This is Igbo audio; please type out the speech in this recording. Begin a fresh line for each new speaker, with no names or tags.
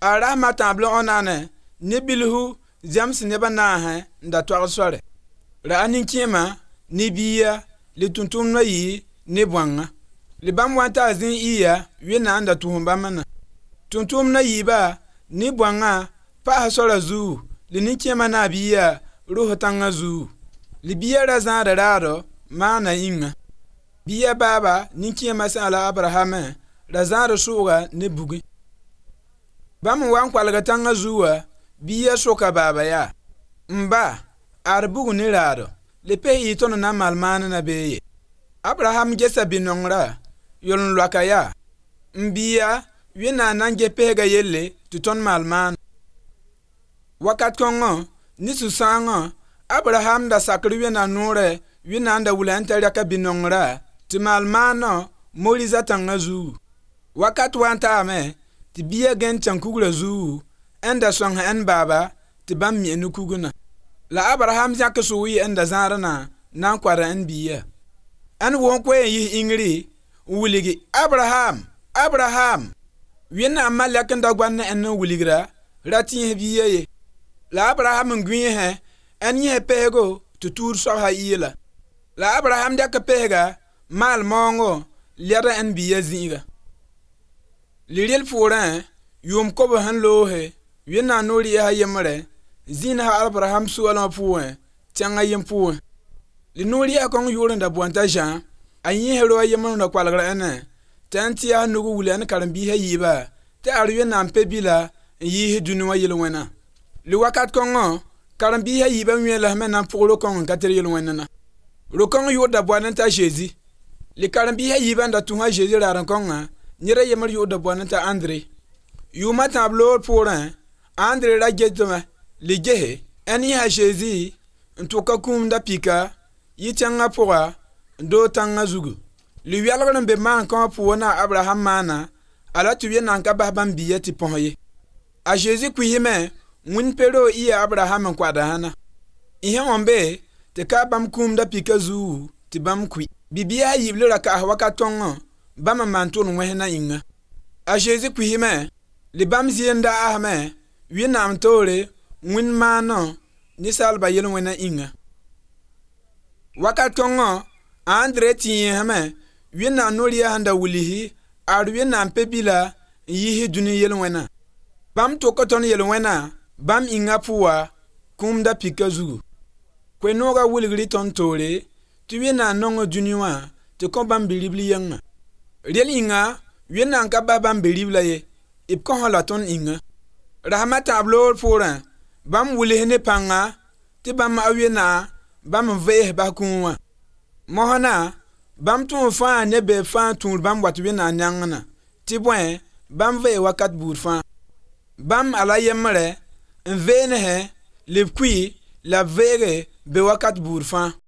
Ara matable onane ni bilhu James neba na ha nda twag sore. Ra anin kima ni biya li tuntum na yi ni bwanga. Li bam wanta zin iya wi na nda tuhum bamana. Tuntum na yi ba ni bwanga pa ha sora zu li ni kima na biya ruhu tanga zu. Li biya ra zan raro ma na inga. Biya baba ni kima sala Abraham ra zan suga ni bugi. Bam wan kwalga tanga zuwa biya soka baba ya. Mba arbugu ni raro. Le pe itono na malmana na beye. Abraham gesa binongra yolun lwakaya. Mbiya wina nange pega yelle tuton malman. Wakat kongo ni susango Abraham da sakri wina nure wina anda wulanta yaka binongra ti malmano moliza tanga zu. Wakat wanta ame ti biya gen chankugura zu enda songa en baba ti bam mienu kuguna. La Abraham zaka suwi enda zarana nan kwara en biya. An won kwe yi ingri wuligi Abraham wina amalek nda gwanna en wuligra rati biya ye. La Abraham ngwi he en ye pego tutur so ha yila. La Abraham da ka pega mal mongo lera en biya zinga. Liril furan yum ko han lohe wina nori ha yemre zina ha Abraham suwala puwe tanga yem puwe. Li nori akong yurin da buanta jan anyi hero yemno na kwalgra ene tantia nugu wulen karambi ha yiba te arwe na mpebila yi hedunu yelwena. Li wakat kongo karambi ha yiba nwela mena polo kongo katere yelwena. Ro kongo yuda buanta Jésus. Li karambi ha yiba nda tuha Jésus raran kongo nyere yemer yuda buanta André. Yuma tablo poran André la jetoma li gehe eni ha Jésus ntuka kum da pika yitanga poa ndo tanga zugu. Li yalgren be man kan po na Abraham mana ala tuye nan ka babam biye ti ponye. A Jésus kwihime mun pero iya Abraham kwada hana. Ihe ombe te ka bam kum da pika zu ti bam kwi. Bibia yiblera ka waka tongo bam mantun wehna inga. A Jésus kwihime li bam zienda ahme wi nam tore mun mano ni salba yelo wena inga. Waka tongo Andre tiye hame wina nori handa wulihi arwe na mpebila yihi duni yelwena. Bam tokoton yelwena bam inga puwa kumda pikazu. Kwe noga wuligri tontore tuwe na nongo duniwa te kon bam bilibli yanga. Riel inga wina nka bam bilibla ye ipkon halaton inga. Rahama tablor foran bam wulihi ne panga te bam awe na bam veh bakunwa. Mohana bam tun fa ne be fa tun bam wat wi na nyangna ti bwen bam ve wakat bur fa bam ala yemre en ve ne he le kwi la vere be wakat bur fa